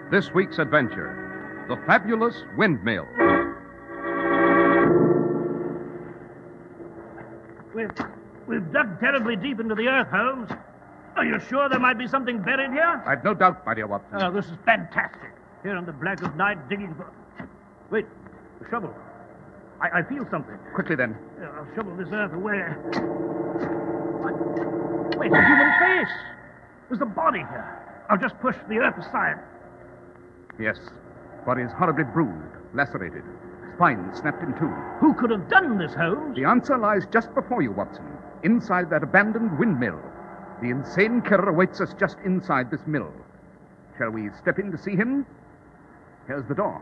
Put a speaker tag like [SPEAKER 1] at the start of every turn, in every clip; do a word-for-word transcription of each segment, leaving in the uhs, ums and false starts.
[SPEAKER 1] this week's adventure, The Fabulous Windmill.
[SPEAKER 2] We've, we've dug terribly deep into the earth, Holmes. Are you sure there might be something buried here?
[SPEAKER 1] I've no doubt, my dear Watson.
[SPEAKER 2] Oh, this is fantastic. Here in the black of night, digging for... Wait, the shovel. I, I feel something.
[SPEAKER 1] Quickly, then.
[SPEAKER 2] Uh, I'll shovel this earth away. What? Wait, a human face. There's a body here. I'll just push the earth aside.
[SPEAKER 1] Yes, body is horribly bruised, lacerated. Spine snapped in two.
[SPEAKER 2] Who could have done this, Holmes?
[SPEAKER 1] The answer lies just before you, Watson. Inside that abandoned windmill. The insane killer awaits us just inside this mill. Shall we step in to see him? Here's the door.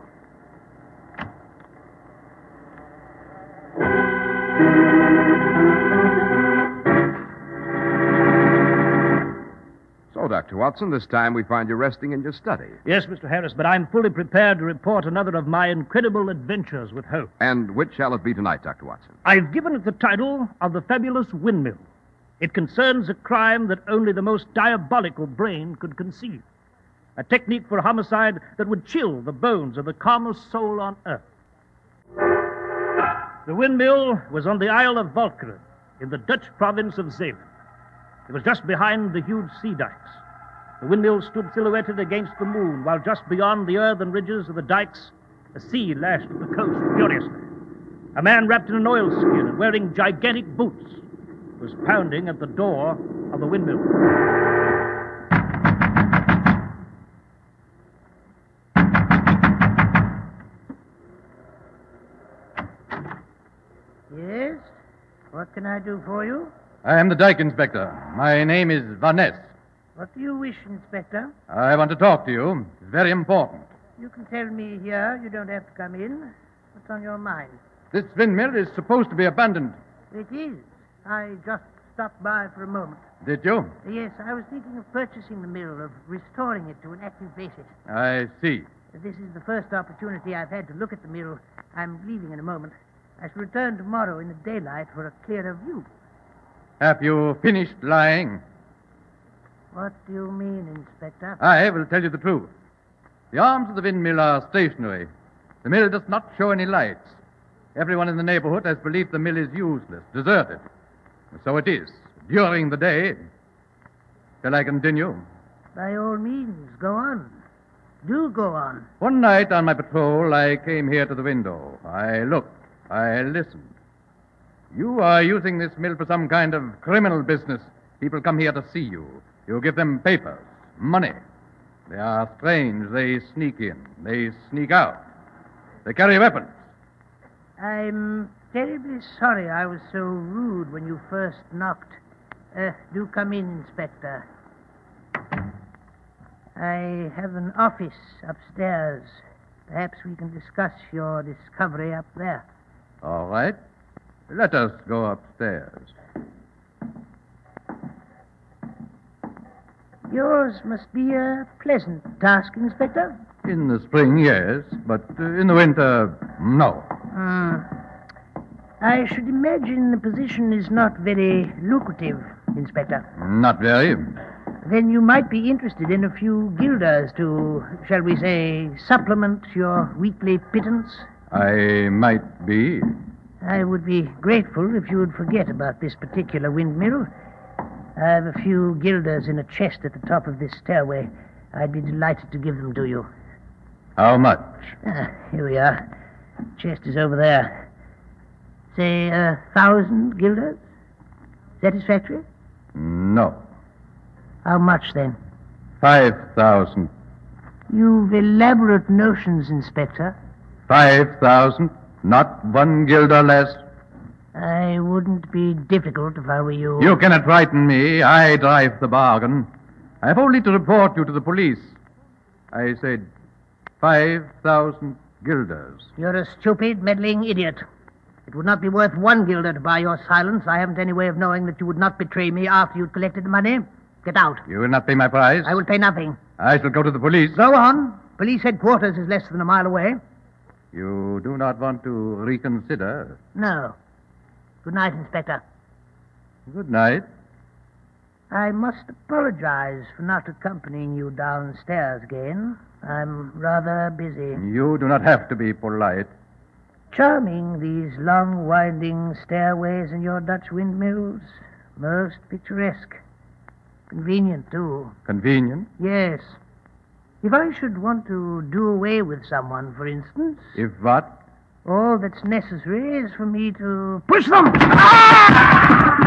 [SPEAKER 3] So, Doctor Watson, this time we find you resting in your study.
[SPEAKER 2] Yes, Mister Harris, but I'm fully prepared to report another of my incredible adventures with Holmes.
[SPEAKER 3] And which shall it be tonight, Doctor Watson?
[SPEAKER 2] I've given it the title of The Fabulous Windmill. It concerns a crime that only the most diabolical brain could conceive. A technique for homicide that would chill the bones of the calmest soul on earth. The windmill was on the Isle of Walcheren, in the Dutch province of Zeeland. It was just behind the huge sea dikes. The windmill stood silhouetted against the moon, while just beyond the earthen ridges of the dikes, the sea lashed at the coast furiously. A man wrapped in an oilskin and wearing gigantic boots was pounding at the door of the windmill.
[SPEAKER 4] Yes? What can I do for you?
[SPEAKER 5] I am the dike inspector. My name is Van Ness.
[SPEAKER 4] What do you wish, Inspector?
[SPEAKER 5] I want to talk to you. It's very important.
[SPEAKER 4] You can tell me here. You don't have to come in. What's on your mind?
[SPEAKER 5] This windmill is supposed to be abandoned.
[SPEAKER 4] It is. I just stopped by for a moment.
[SPEAKER 5] Did you?
[SPEAKER 4] Yes, I was thinking of purchasing the mill, of restoring it to an active basis.
[SPEAKER 5] I see.
[SPEAKER 4] This is the first opportunity I've had to look at the mill. I'm leaving in a moment. I shall return tomorrow in the daylight for a clearer view.
[SPEAKER 5] Have you finished lying?
[SPEAKER 4] What do you mean, Inspector?
[SPEAKER 5] I will tell you the truth. The arms of the windmill are stationary. The mill does not show any lights. Everyone in the neighborhood has believed the mill is useless, deserted. So it is, during the day. Shall I continue?
[SPEAKER 4] By all means, go on. Do go on.
[SPEAKER 5] One night on my patrol, I came here to the window. I looked. I listened. You are using this mill for some kind of criminal business. People come here to see you. You give them papers, money. They are strange. They sneak in. They sneak out. They carry weapons.
[SPEAKER 4] I'm terribly sorry I was so rude when you first knocked. Uh, do come in, Inspector. I have an office upstairs. Perhaps we can discuss your discovery up there.
[SPEAKER 5] All right. Let us go upstairs.
[SPEAKER 4] Yours must be a pleasant task, Inspector.
[SPEAKER 5] In the spring, yes, but uh, in the winter, no.
[SPEAKER 4] Hmm. I should imagine the position is not very lucrative, Inspector.
[SPEAKER 5] Not very.
[SPEAKER 4] Then you might be interested in a few guilders to, shall we say, supplement your weekly pittance.
[SPEAKER 5] I might be.
[SPEAKER 4] I would be grateful if you would forget about this particular windmill. I have a few guilders in a chest at the top of this stairway. I'd be delighted to give them to you.
[SPEAKER 5] How much?
[SPEAKER 4] Ah, here we are. Chest is over there. Say a thousand guilders? Satisfactory?
[SPEAKER 5] No.
[SPEAKER 4] How much, then?
[SPEAKER 5] Five thousand.
[SPEAKER 4] You've elaborate notions, Inspector.
[SPEAKER 5] Five thousand. Not one guilder less.
[SPEAKER 4] I wouldn't be difficult if I were you.
[SPEAKER 5] You cannot frighten me. I drive the bargain. I have only to report you to the police. I said five thousand guilders.
[SPEAKER 4] You're a stupid, meddling idiot. It would not be worth one guilder to buy your silence. I haven't any way of knowing that you would not betray me after you'd collected the money. Get out.
[SPEAKER 5] You will not pay my price?
[SPEAKER 4] I will pay nothing.
[SPEAKER 5] I shall go to the police.
[SPEAKER 4] Go on. Police headquarters is less than a mile away.
[SPEAKER 5] You do not want to reconsider?
[SPEAKER 4] No. Good night, Inspector.
[SPEAKER 5] Good night.
[SPEAKER 4] I must apologize for not accompanying you downstairs again. I'm rather busy.
[SPEAKER 5] You do not have to be polite.
[SPEAKER 4] Charming, these long, winding stairways in your Dutch windmills. Most picturesque. Convenient, too.
[SPEAKER 5] Convenient?
[SPEAKER 4] Yes. If I should want to do away with someone, for instance,
[SPEAKER 5] If what?
[SPEAKER 4] all that's necessary is for me to push them. Ah!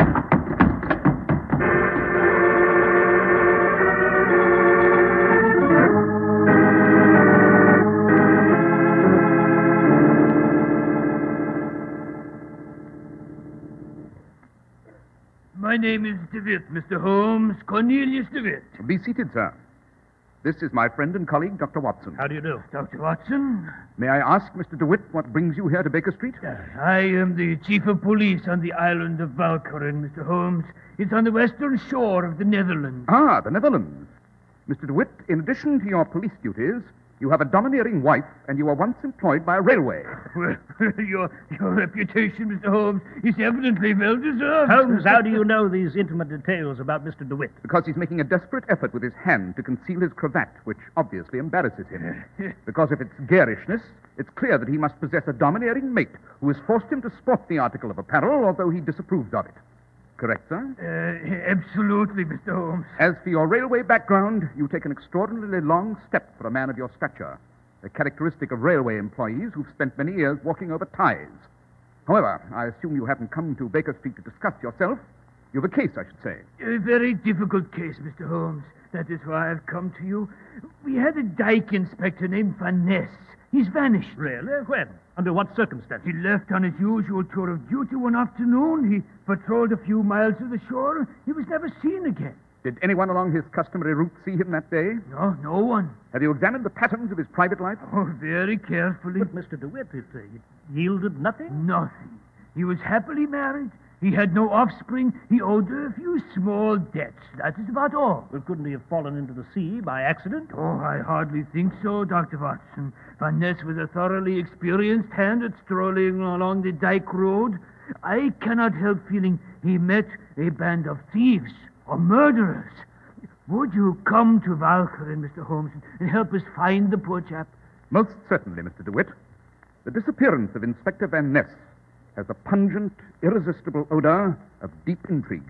[SPEAKER 6] My name is DeWitt, Mister Holmes. Cornelius DeWitt.
[SPEAKER 1] Be seated, sir. This is my friend and colleague, Doctor Watson.
[SPEAKER 2] How do you do?
[SPEAKER 6] Doctor Watson,
[SPEAKER 1] May I ask, Mister DeWitt, what brings you here to Baker Street?
[SPEAKER 6] I am the chief of police on the island of Walcheren, Mister Holmes. It's on the western shore of the Netherlands.
[SPEAKER 1] Ah, the Netherlands. Mister DeWitt, in addition to your police duties, you have a domineering wife, and you were once employed by a railway.
[SPEAKER 6] Well, your, your reputation, Mister Holmes, is evidently well deserved.
[SPEAKER 2] Holmes, how do you know these intimate details about Mister DeWitt?
[SPEAKER 1] Because he's making a desperate effort with his hand to conceal his cravat, which obviously embarrasses him. Because if it's garishness, it's clear that he must possess a domineering mate who has forced him to sport the article of apparel, although he disapproves of it. Correct, sir?
[SPEAKER 6] Uh, absolutely, Mister Holmes.
[SPEAKER 1] As for your railway background, you take an extraordinarily long step for a man of your stature, a characteristic of railway employees who've spent many years walking over ties. However, I assume you haven't come to Baker Street to discuss yourself. You have a case, I should say.
[SPEAKER 6] A very difficult case, Mister Holmes. That is why I've come to you. We had a dike inspector named Van Ness. He's vanished.
[SPEAKER 2] Really? When? Under what circumstances?
[SPEAKER 6] He left on his usual tour of duty one afternoon. He patrolled a few miles of the shore. He was never seen again.
[SPEAKER 1] Did anyone along his customary route see him that day?
[SPEAKER 6] No, no one.
[SPEAKER 1] Have you examined the patterns of his private life?
[SPEAKER 6] Oh, very carefully.
[SPEAKER 2] But Mister DeWitt, it, uh, it yielded nothing?
[SPEAKER 6] Nothing. He was happily married. He had no offspring. He owed a few small debts. That is about all.
[SPEAKER 2] Well, couldn't he have fallen into the sea by accident?
[SPEAKER 6] Oh, I hardly think so, Doctor Watson. Van Ness was a thoroughly experienced hand at strolling along the dike road. I cannot help feeling he met a band of thieves or murderers. Would you come to Walcheren, Mister Holmes, and help us find the poor chap?
[SPEAKER 1] Most certainly, Mister DeWitt. The disappearance of Inspector Van Ness has a pungent, irresistible odor of deep intrigue.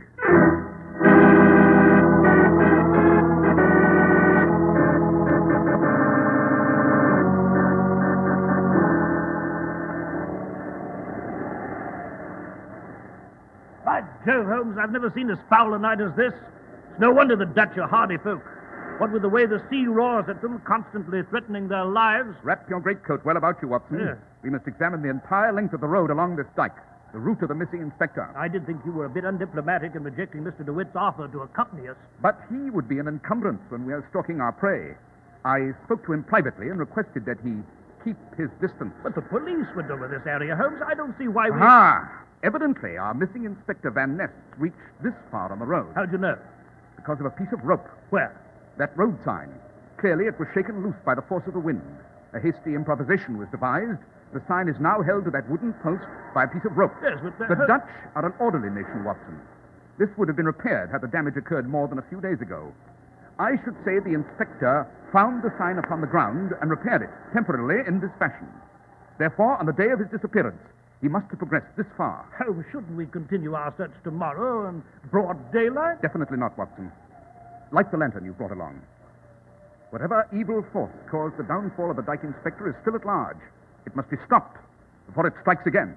[SPEAKER 2] By Jove, Holmes, I've never seen as foul a night as this. It's no wonder the Dutch are hardy folk. What with the way the sea roars at them, constantly threatening their lives.
[SPEAKER 1] Wrap your greatcoat well about you, Watson.
[SPEAKER 2] Yeah.
[SPEAKER 1] We must examine the entire length of the road along this dike, the route of the missing inspector.
[SPEAKER 2] I did think you were a bit undiplomatic in rejecting Mister DeWitt's offer to accompany us.
[SPEAKER 1] But he would be an encumbrance when we are stalking our prey. I spoke to him privately and requested that he keep his distance.
[SPEAKER 2] But the police would over this area, Holmes. I don't see why we...
[SPEAKER 1] Ah! Evidently, our missing Inspector Van Ness reached this far on the road.
[SPEAKER 2] How'd you know?
[SPEAKER 1] Because of a piece of rope.
[SPEAKER 2] Where?
[SPEAKER 1] That road sign. Clearly, it was shaken loose by the force of the wind. A hasty improvisation was devised. The sign is now held to that wooden post by a piece of rope.
[SPEAKER 2] Yes, but...
[SPEAKER 1] The Dutch are an orderly nation, Watson. This would have been repaired had the damage occurred more than a few days ago. I should say the inspector found the sign upon the ground and repaired it, temporarily, in this fashion. Therefore, on the day of his disappearance, he must have progressed this far.
[SPEAKER 2] Oh, shouldn't we continue our search tomorrow in broad daylight?
[SPEAKER 1] Definitely not, Watson. Light the lantern you brought along. Whatever evil force caused the downfall of the dike inspector is still at large. It must be stopped before it strikes again.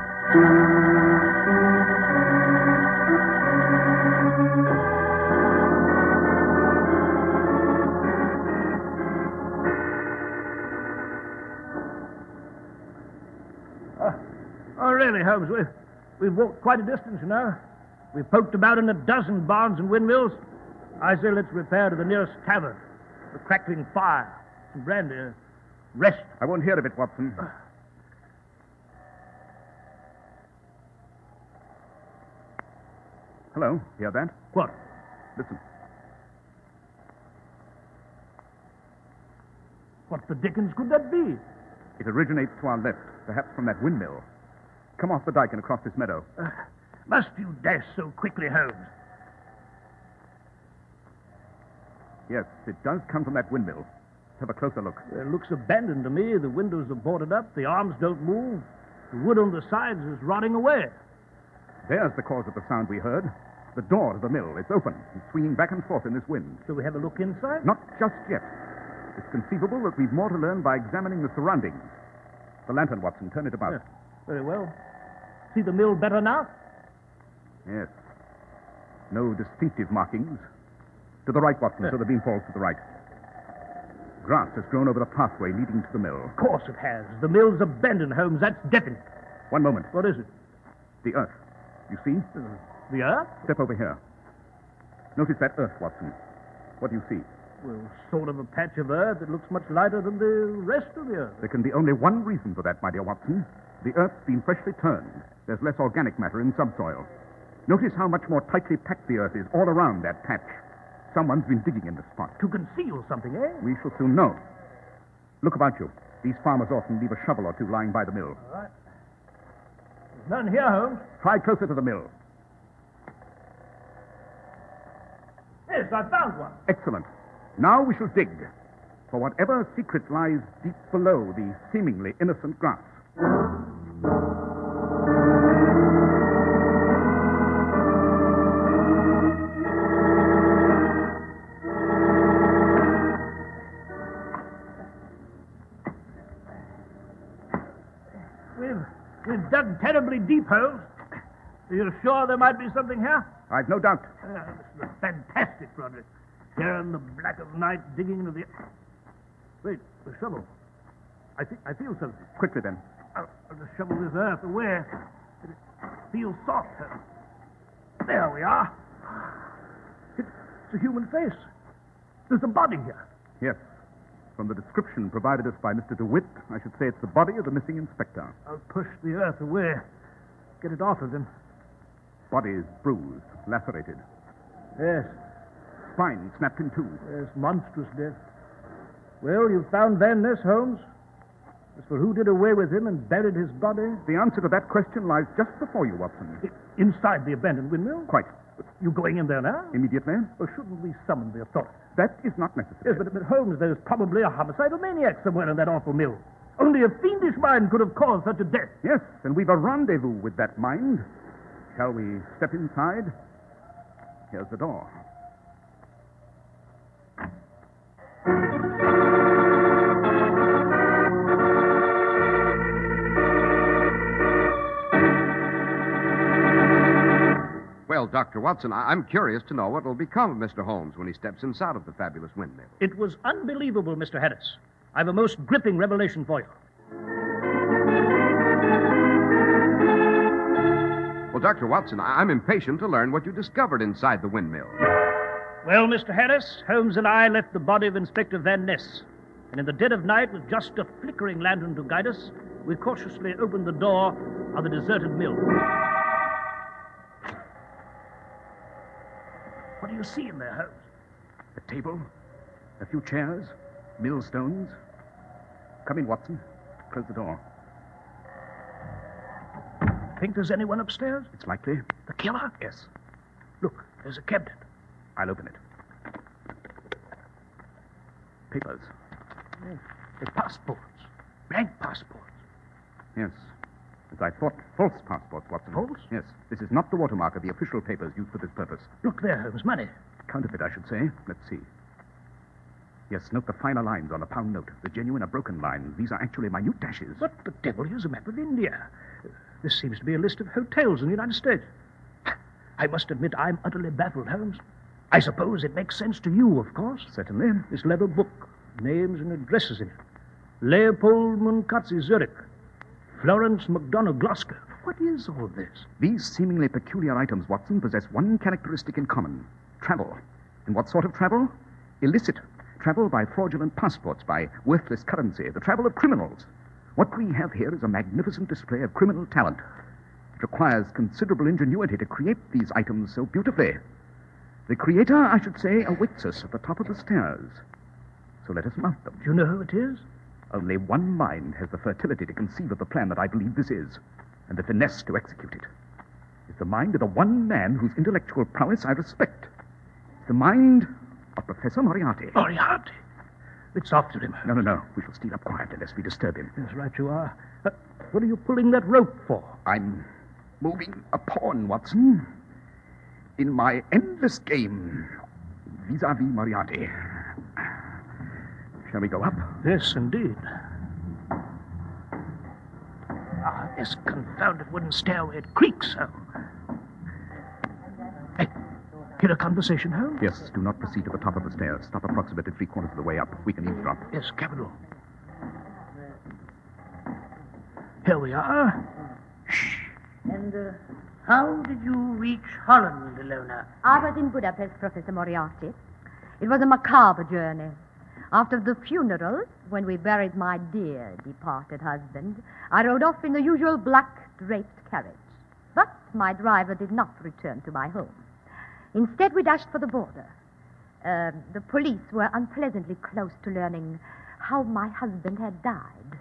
[SPEAKER 2] Oh, really, Holmes, we've, we've walked quite a distance, you know. We've poked about in a dozen barns and windmills. I say let's repair to the nearest tavern. A crackling fire, some brandy, uh, rest.
[SPEAKER 1] I won't hear of it, Watson. Hello, hear that?
[SPEAKER 2] What?
[SPEAKER 1] Listen.
[SPEAKER 2] What the dickens could that be?
[SPEAKER 1] It originates to our left, perhaps from that windmill. Come off the dike and across this meadow.
[SPEAKER 2] Uh, must you dash so quickly, Holmes?
[SPEAKER 1] Yes, it does come from that windmill. Let's have a closer look.
[SPEAKER 2] It looks abandoned to me. The windows are boarded up. The arms don't move. The wood on the sides is rotting away.
[SPEAKER 1] There's the cause of the sound we heard. The door to the mill. It's open and swinging back and forth in this wind.
[SPEAKER 2] Shall we have a look inside?
[SPEAKER 1] Not just yet. It's conceivable that we've more to learn by examining the surroundings. The lantern, Watson. Turn it about.
[SPEAKER 2] Yes, very well. See the mill better now?
[SPEAKER 1] Yes. No distinctive markings. To the right, Watson,
[SPEAKER 2] Yes.
[SPEAKER 1] so the beam falls to the right. Grass has grown over the pathway leading to the mill.
[SPEAKER 2] Of course it has. The mill's abandoned, Holmes. That's definite.
[SPEAKER 1] One moment.
[SPEAKER 2] What is it?
[SPEAKER 1] The earth. You see?
[SPEAKER 2] The earth?
[SPEAKER 1] Step over here. Notice that earth, Watson. What do you see?
[SPEAKER 2] Well, sort of a patch of earth that looks much lighter than the rest of the earth.
[SPEAKER 1] There can be only one reason for that, my dear Watson. The earth's been freshly turned. There's less organic matter in subsoil. Notice how much more tightly packed the earth is all around that patch. Someone's been digging in the spot.
[SPEAKER 2] To conceal something, eh?
[SPEAKER 1] We shall soon know. Look about you. These farmers often leave a shovel or two lying by the mill.
[SPEAKER 2] All right. There's none here, Holmes.
[SPEAKER 1] Try closer to the mill.
[SPEAKER 2] Yes, I found one.
[SPEAKER 1] Excellent. Now we shall dig for whatever secret lies deep below the seemingly innocent grass.
[SPEAKER 2] We've, we've dug terribly deep, Holmes. Are you sure there might be something here?
[SPEAKER 1] I've no doubt.
[SPEAKER 2] Uh, this is a fantastic project. Here in the black of night, digging into the... Wait, the shovel. I, th- I feel something.
[SPEAKER 1] Quickly, then.
[SPEAKER 2] I'll, I'll just shovel this earth away. It feels soft. There we are. It, it's a human face. There's a body here.
[SPEAKER 1] Yes. From the description provided us by Mister DeWitt, I should say it's the body of the missing inspector.
[SPEAKER 2] I'll push the earth away. Get it off of him.
[SPEAKER 1] Body is bruised, lacerated.
[SPEAKER 2] Yes,
[SPEAKER 1] Spine snapped in two.
[SPEAKER 2] yes, monstrous death. Well, you've found Van Ness, Holmes. As for who did away with him and buried his body,
[SPEAKER 1] The answer to that question lies just before you, Watson.
[SPEAKER 2] i- inside the abandoned windmill.
[SPEAKER 1] Quite.
[SPEAKER 2] You going in there now?
[SPEAKER 1] Immediately?
[SPEAKER 2] Or shouldn't we summon the authorities?
[SPEAKER 1] That is not necessary.
[SPEAKER 2] Yes, but, but Holmes, there's probably a homicidal maniac somewhere in that awful mill. Only a fiendish mind could have caused such a death.
[SPEAKER 1] Yes, and we've a rendezvous with that mind. Shall we step inside? Here's the door.
[SPEAKER 3] Well, Doctor Watson, I- I'm curious to know what will become of Mister Holmes when he steps inside of the fabulous windmill.
[SPEAKER 2] It was unbelievable, Mister Harris. I've a most gripping revelation for you.
[SPEAKER 3] Well, Doctor Watson, I- I'm impatient to learn what you discovered inside the windmill.
[SPEAKER 2] Well, Mister Harris, Holmes and I left the body of Inspector Van Ness. And in the dead of night, with just a flickering lantern to guide us, we cautiously opened the door of the deserted mill. What do you see in there, Holmes?
[SPEAKER 1] A table, a few chairs, millstones. Come in, Watson. Close the door.
[SPEAKER 2] Think there's anyone upstairs?
[SPEAKER 1] It's likely.
[SPEAKER 2] The killer?
[SPEAKER 1] Yes.
[SPEAKER 2] Look, there's a cabinet.
[SPEAKER 1] I'll open it. Papers.
[SPEAKER 2] The passports. Blank passports.
[SPEAKER 1] Yes. As I thought, false passports, Watson.
[SPEAKER 2] False?
[SPEAKER 1] Yes. This is not the watermark of the official papers used for this purpose.
[SPEAKER 2] Look there, Holmes. Money.
[SPEAKER 1] Counterfeit, I should say. Let's see. Yes, note the finer lines on the pound note. The genuine are broken lines. These are actually minute dashes.
[SPEAKER 2] What the devil is a map of India? This seems to be a list of hotels in the United States. I must admit I'm utterly baffled, Holmes. I suppose it makes sense to you, of course.
[SPEAKER 1] Certainly.
[SPEAKER 2] This leather book, names and addresses in it. Leopold Munkatzi, Zurich. Florence McDonough, Glasgow. What is all this?
[SPEAKER 1] These seemingly peculiar items, Watson, possess one characteristic in common. Travel. And what sort of travel? Illicit. Travel by fraudulent passports, by worthless currency. The travel of criminals. What we have here is a magnificent display of criminal talent. It requires considerable ingenuity to create these items so beautifully. The creator, I should say, awaits us at the top of the stairs. So let us mount them.
[SPEAKER 2] Do you know who it is?
[SPEAKER 1] Only one mind has the fertility to conceive of the plan that I believe this is, and the finesse to execute it. It's the mind of the one man whose intellectual prowess I respect. It's the mind of Professor Moriarty.
[SPEAKER 2] Moriarty. It's after him.
[SPEAKER 1] No, no, no. We shall steal up quietly lest we disturb him.
[SPEAKER 2] Yes, right you are. Uh, what are you pulling that rope for?
[SPEAKER 1] I'm moving a pawn, Watson, in my endless game vis-a-vis Moriarty. Shall we go up?
[SPEAKER 2] Yes, indeed. Ah, this confounded wooden stairway, it creaks so. Hey, hear a conversation, Holmes?
[SPEAKER 1] Yes, do not proceed to the top of the stairs. Stop approximately three quarters of the way up. We can eavesdrop.
[SPEAKER 2] Yes, capital. Here we are.
[SPEAKER 4] Shh. And uh, how did you reach Holland, Ilona?
[SPEAKER 7] I was in Budapest, Professor Moriarty. It was a macabre journey. After the funeral, when we buried my dear departed husband, I rode off in the usual black draped carriage. But my driver did not return to my home. Instead, we dashed for the border. Uh, the police were unpleasantly close to learning how my husband had died.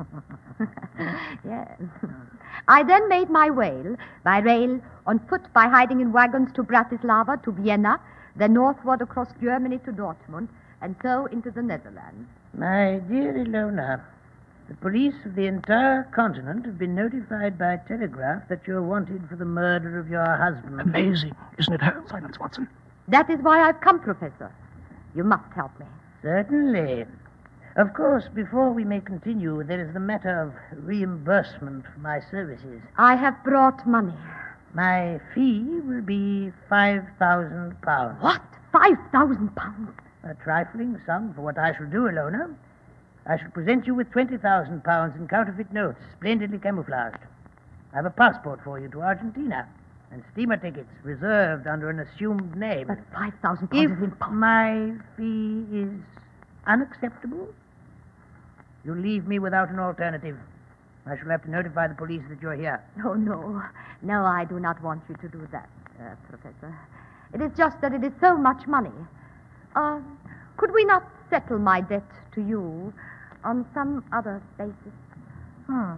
[SPEAKER 7] Yes. I then made my way by rail, on foot, by hiding in wagons to Bratislava, to Vienna, then northward across Germany to Dortmund, and so into the Netherlands.
[SPEAKER 4] My dear Ilona, the police of the entire continent have been notified by telegraph that you're wanted for the murder of your husband.
[SPEAKER 2] Amazing, isn't it, Holmes?
[SPEAKER 1] Silence, Watson.
[SPEAKER 7] That is why I've come, Professor. You must help me.
[SPEAKER 4] Certainly. Of course, before we may continue, there is the matter of reimbursement for my services.
[SPEAKER 7] I have brought money.
[SPEAKER 4] My fee will be five thousand pounds.
[SPEAKER 7] What? Five thousand pounds?
[SPEAKER 4] A trifling sum for what I shall do, Ilona. I shall present you with twenty thousand pounds in counterfeit notes, splendidly camouflaged. I have a passport for you to Argentina, and steamer tickets reserved under an assumed name.
[SPEAKER 7] But five thousand pounds
[SPEAKER 4] If
[SPEAKER 7] is impossible.
[SPEAKER 4] my fee is unacceptable, you leave me without an alternative. I shall have to notify the police that you're here.
[SPEAKER 7] Oh, no. No, I do not want you to do that, uh, Professor. It is just that it is so much money. Uh, could we not settle my debt to you on some other basis?
[SPEAKER 4] Hmm.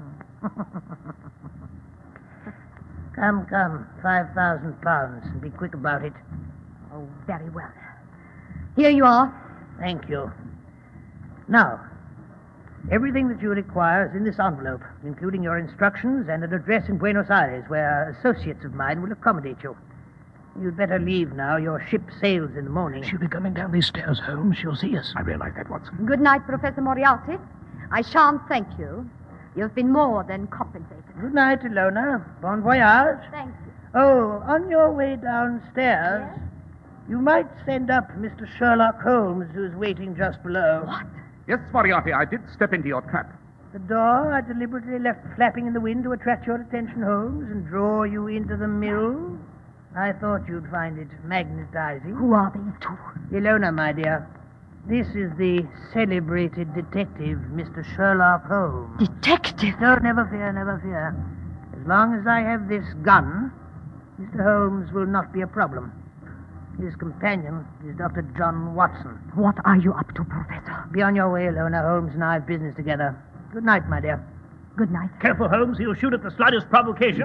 [SPEAKER 4] Come, come. Five thousand pounds. And be quick about it.
[SPEAKER 7] Oh, very well. Here you are.
[SPEAKER 4] Thank you. Now, everything that you require is in this envelope, including your instructions and an address in Buenos Aires where associates of mine will accommodate you. You'd better leave now. Your ship sails in the morning.
[SPEAKER 2] She'll be coming down these stairs, Holmes. She'll see us.
[SPEAKER 1] I realize that, Watson.
[SPEAKER 7] Good night, Professor Moriarty. I shan't thank you. You've been more than compensated.
[SPEAKER 4] Good night, Ilona. Bon voyage.
[SPEAKER 7] Thank you.
[SPEAKER 4] Oh, on your way downstairs,
[SPEAKER 7] Yes?
[SPEAKER 4] you might send up Mister Sherlock Holmes, who's waiting just below.
[SPEAKER 7] What?
[SPEAKER 1] Yes, Moriarty, I did step into your trap.
[SPEAKER 4] The door I deliberately left flapping in the wind to attract your attention, Holmes, and draw you into the mill. I thought you'd find it magnetizing.
[SPEAKER 7] Who are these two?
[SPEAKER 4] Ilona, my dear, this is the celebrated detective, Mister Sherlock Holmes.
[SPEAKER 7] Detective?
[SPEAKER 4] No, never fear, never fear. As long as I have this gun, Mister Holmes will not be a problem. His companion is Doctor John Watson.
[SPEAKER 7] What are you up to, Professor?
[SPEAKER 4] Be on your way, Ilona. Holmes and I have business together. Good night, my dear.
[SPEAKER 7] Good night.
[SPEAKER 2] Careful, Holmes. He'll shoot at the slightest provocation.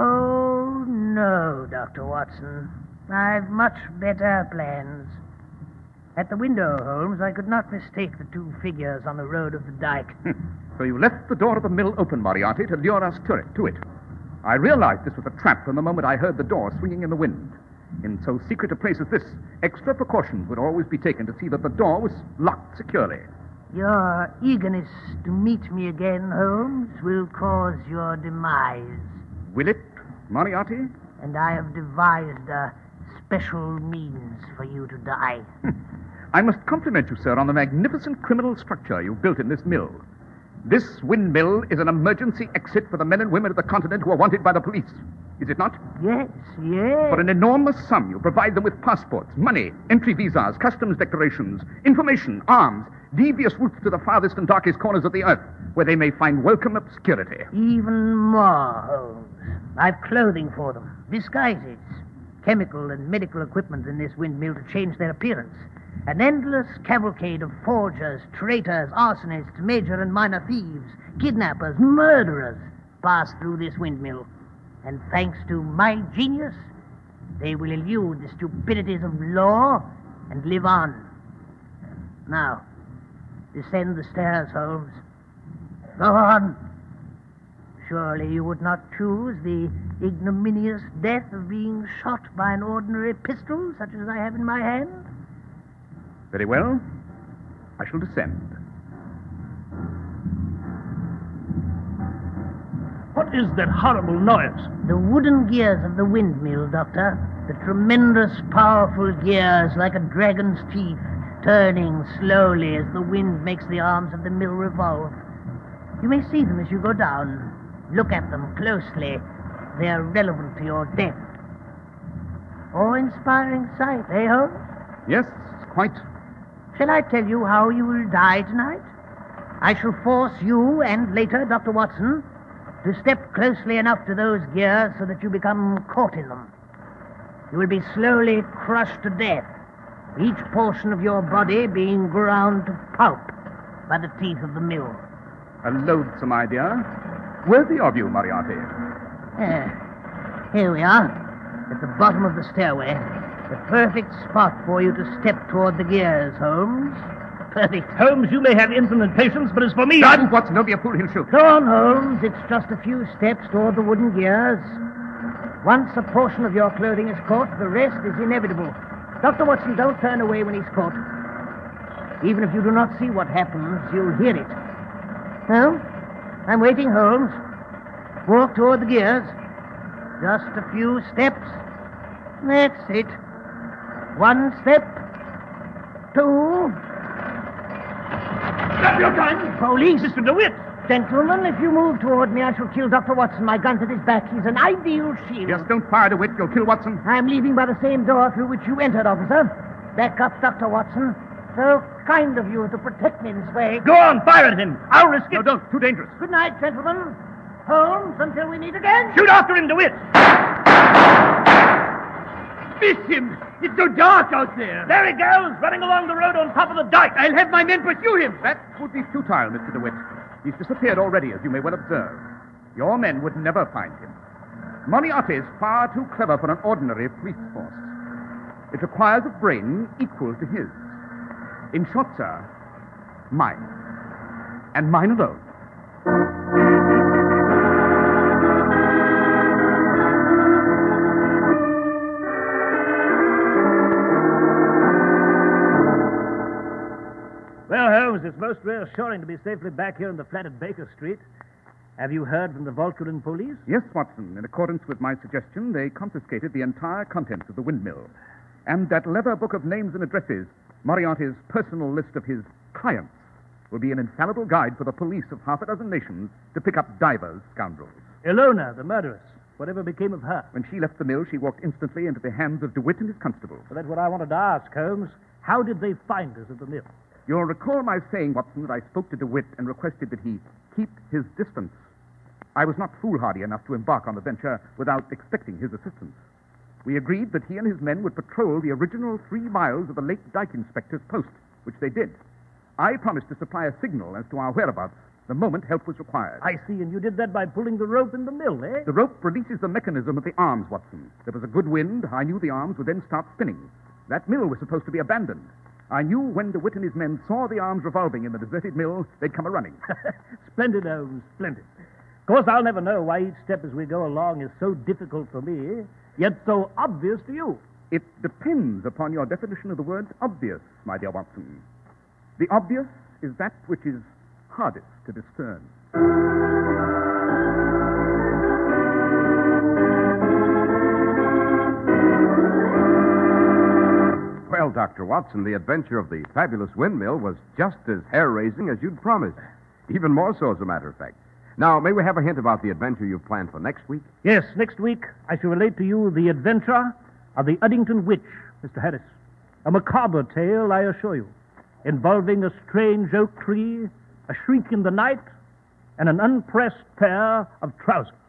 [SPEAKER 4] Oh, no, Doctor Watson. I've much better plans. At the window, Holmes, I could not mistake the two figures on the road of the dike.
[SPEAKER 1] So you left the door of the mill open, Moriarty, to lure us to it. To it. I realized this was a trap from the moment I heard the door swinging in the wind. In so secret a place as this, extra precautions would always be taken to see that the door was locked securely.
[SPEAKER 4] Your eagerness to meet me again, Holmes, will cause your demise.
[SPEAKER 1] Will it, Moriarty?
[SPEAKER 4] And I have devised a special means for you to die.
[SPEAKER 1] I must compliment you, sir, on the magnificent criminal structure you've built in this mill. This windmill is an emergency exit for the men and women of the continent who are wanted by the police. Is it not?
[SPEAKER 4] Yes, yes.
[SPEAKER 1] For an enormous sum, you provide them with passports, money, entry visas, customs declarations, information, arms, devious routes to the farthest and darkest corners of the earth, where they may find welcome obscurity.
[SPEAKER 4] Even more, Holmes. I've clothing for them, disguises, chemical and medical equipment in this windmill to change their appearance. An endless cavalcade of forgers, traitors, arsonists, major and minor thieves, kidnappers, murderers pass through this windmill. And thanks to my genius, they will elude the stupidities of law and live on Now, descend the stairs, Holmes. Go on. Surely you would not choose the ignominious death of being shot by an ordinary pistol, such as I have in my hand?
[SPEAKER 1] Very well. I shall descend.
[SPEAKER 2] What is that horrible noise?
[SPEAKER 4] The wooden gears of the windmill, Doctor. The tremendous, powerful gears like a dragon's teeth, turning slowly as the wind makes the arms of the mill revolve. You may see them as you go down. Look at them closely. They are relevant to your death. Awe-inspiring sight, eh, Holmes?
[SPEAKER 1] Yes, quite.
[SPEAKER 4] Shall I tell you how you will die tonight? I shall force you, and later Doctor Watson, to step closely enough to those gears so that you become caught in them. You will be slowly crushed to death, each portion of your body being ground to pulp by the teeth of the mill.
[SPEAKER 1] A loathsome idea. Worthy of you, Moriarty.
[SPEAKER 4] Ah, here we are, at the bottom of the stairway. The perfect spot for you to step toward the gears, Holmes. Perfect.
[SPEAKER 2] Holmes, you may have infinite patience, but as for me...
[SPEAKER 1] Sergeant Watson, don't be a fool, he'll shoot.
[SPEAKER 4] Go on, Holmes. It's just a few steps toward the wooden gears. Once a portion of your clothing is caught, the rest is inevitable. Doctor Watson, don't turn away when he's caught. Even if you do not see what happens, you'll hear it. Well, I'm waiting, Holmes. Walk toward the gears. Just a few steps. That's it. One step. Two.
[SPEAKER 2] Stop your gun!
[SPEAKER 4] Police!
[SPEAKER 2] Mister DeWitt!
[SPEAKER 4] Gentlemen, if you move toward me, I shall kill Doctor Watson. My gun's at his back. He's an ideal shield.
[SPEAKER 1] Yes, don't fire, DeWitt. You'll kill Watson.
[SPEAKER 4] I'm leaving by the same door through which you entered, officer. Back up, Doctor Watson. So kind of you to protect me this way.
[SPEAKER 2] Go on, fire at him. I'll risk it.
[SPEAKER 1] No, don't. Too dangerous.
[SPEAKER 4] Good night, gentlemen. Holmes, until we meet again.
[SPEAKER 2] Shoot after him, DeWitt!
[SPEAKER 6] Miss him! It's so dark out there.
[SPEAKER 2] There he goes, running along the road on top of the dike.
[SPEAKER 6] I'll have my men pursue him.
[SPEAKER 1] That would be futile, Mister DeWitt. He's disappeared already, as you may well observe. Your men would never find him. Moriarty is far too clever for an ordinary police force. It requires a brain equal to his. In short, sir, mine. And mine alone.
[SPEAKER 2] Well, Holmes, it's most reassuring to be safely back here in the flat at Baker Street. Have you heard from the Volcarin police?
[SPEAKER 1] Yes, Watson. In accordance with my suggestion, they confiscated the entire contents of the windmill. And that leather book of names and addresses, Moriarty's personal list of his clients, will be an infallible guide for the police of half a dozen nations to pick up divers scoundrels.
[SPEAKER 2] Ilona, the murderess. Whatever became of her?
[SPEAKER 1] When she left the mill, she walked instantly into the hands of DeWitt and his constable.
[SPEAKER 2] Well, that's what I wanted to ask, Holmes. How did they find us at the mill?
[SPEAKER 1] You'll recall my saying, Watson, that I spoke to DeWitt and requested that he keep his distance. I was not foolhardy enough to embark on the venture without expecting his assistance. We agreed that he and his men would patrol the original three miles of the late dike inspector's post, which they did. I promised to supply a signal as to our whereabouts the moment help was required.
[SPEAKER 2] I see, and you did that by pulling the rope in the mill, eh?
[SPEAKER 1] The rope releases the mechanism of the arms, Watson. There was a good wind. I knew the arms would then start spinning. That mill was supposed to be abandoned. I knew when DeWitt and his men saw the arms revolving in the deserted mill, they'd come a-running.
[SPEAKER 2] Splendid, Holmes, splendid. Of course, I'll never know why each step as we go along is so difficult for me, yet so obvious to you.
[SPEAKER 1] It depends upon your definition of the word obvious, my dear Watson. The obvious is that which is hardest to discern.
[SPEAKER 3] Well, Doctor Watson, the adventure of the fabulous windmill was just as hair-raising as you'd promised. Even more so, as a matter of fact. Now, may we have a hint about the adventure you've planned for next week?
[SPEAKER 2] Yes, next week I shall relate to you the adventure of the Uddington Witch, Mister Harris. A macabre tale, I assure you, involving a strange oak tree, a shriek in the night, and an unpressed pair of trousers.